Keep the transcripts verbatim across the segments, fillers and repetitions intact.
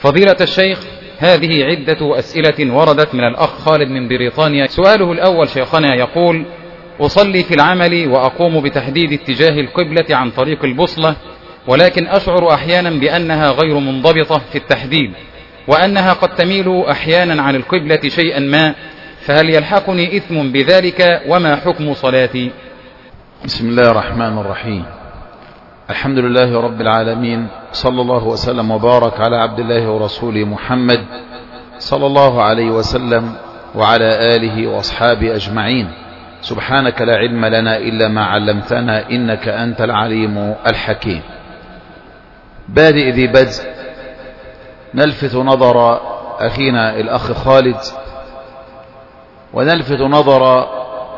فضيلة الشيخ، هذه عدة أسئلة وردت من الأخ خالد من بريطانيا. سؤاله الأول شيخنا يقول: أصلي في العمل وأقوم بتحديد اتجاه القبلة عن طريق البوصلة، ولكن أشعر أحيانا بأنها غير منضبطة في التحديد، وأنها قد تميل أحيانا عن القبلة شيئا ما، فهل يلحقني إثم بذلك؟ وما حكم صلاتي؟ بسم الله الرحمن الرحيم. الحمد لله رب العالمين، صلى الله وسلم وبارك على عبد الله ورسوله محمد صلى الله عليه وسلم وعلى آله وأصحابه أجمعين. سبحانك لا علم لنا إلا ما علمتنا، إنك أنت العليم الحكيم. بادئ ذي بدء، نلفت نظر أخينا الأخ خالد، ونلفت نظر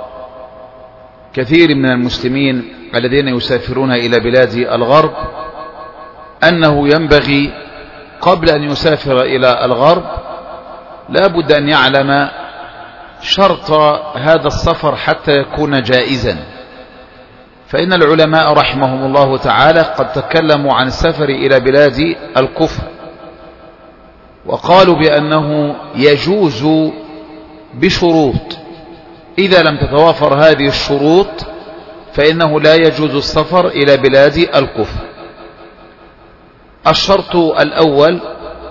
كثير من المسلمين الذين يسافرون إلى بلاد الغرب أنه ينبغي قبل أن يسافر إلى الغرب لا بد أن يعلم شرط هذا السفر حتى يكون جائزا. فإن العلماء رحمهم الله تعالى قد تكلموا عن السفر إلى بلاد الكفر، وقالوا بأنه يجوز بشروط، إذا لم تتوافر هذه الشروط فإنه لا يجوز السفر إلى بلاد الكفر. الشرط الأول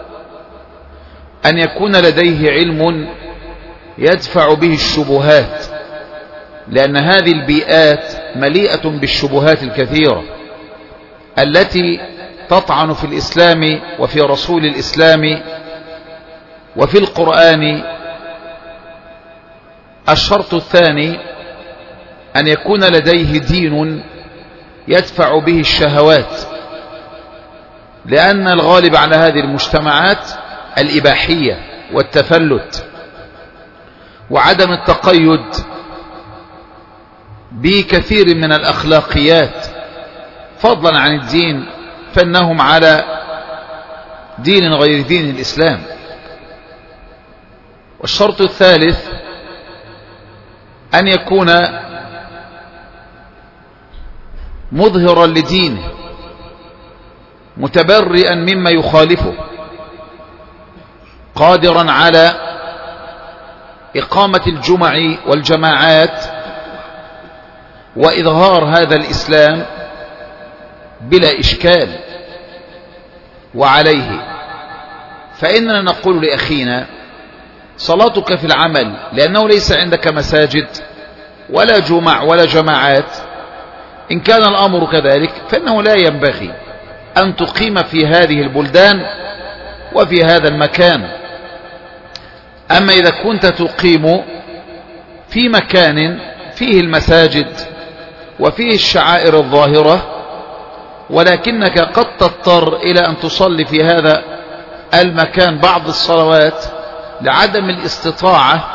أن يكون لديه علم يدفع به الشبهات، لأن هذه البيئات مليئة بالشبهات الكثيرة التي تطعن في الإسلام وفي رسول الإسلام وفي القرآن. الشرط الثاني أن يكون لديه دين يدفع به الشهوات، لأن الغالب على هذه المجتمعات الإباحية والتفلت وعدم التقيد بكثير من الأخلاقيات فضلا عن الدين، فإنهم على دين غير دين الإسلام. والشرط الثالث أن يكون مظهرا لدينه متبرئا مما يخالفه، قادرا على إقامة الجمع والجماعات وإظهار هذا الإسلام بلا إشكال. وعليه فإننا نقول لأخينا: صلاتك في العمل لأنه ليس عندك مساجد ولا جمع ولا جماعات، إن كان الأمر كذلك فإنه لا ينبغي أن تقيم في هذه البلدان وفي هذا المكان. أما إذا كنت تقيم في مكان فيه المساجد وفيه الشعائر الظاهرة، ولكنك قد تضطر إلى أن تصلي في هذا المكان بعض الصلوات لعدم الاستطاعة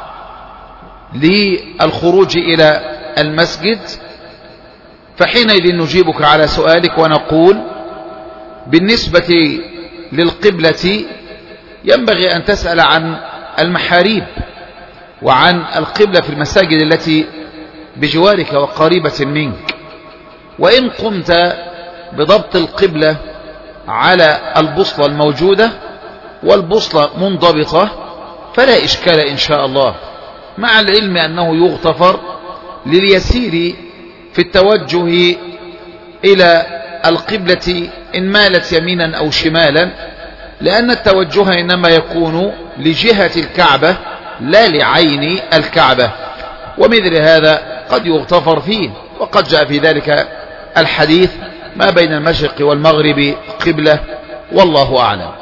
للخروج إلى المسجد، فحينئذ نجيبك على سؤالك ونقول: بالنسبة للقبلة ينبغي أن تسأل عن المحاريب وعن القبلة في المساجد التي بجوارك وقريبة منك. وإن قمت بضبط القبلة على البوصلة الموجودة والبوصلة منضبطة فلا إشكال إن شاء الله، مع العلم أنه يغتفر لليسير في التوجه إلى القبلة إن مالت يمينا أو شمالا، لأن التوجه إنما يكون لجهة الكعبة لا لعين الكعبة، ومثل هذا قد يغتفر فيه. وقد جاء في ذلك الحديث: ما بين المشرق والمغرب قبلة، والله أعلم.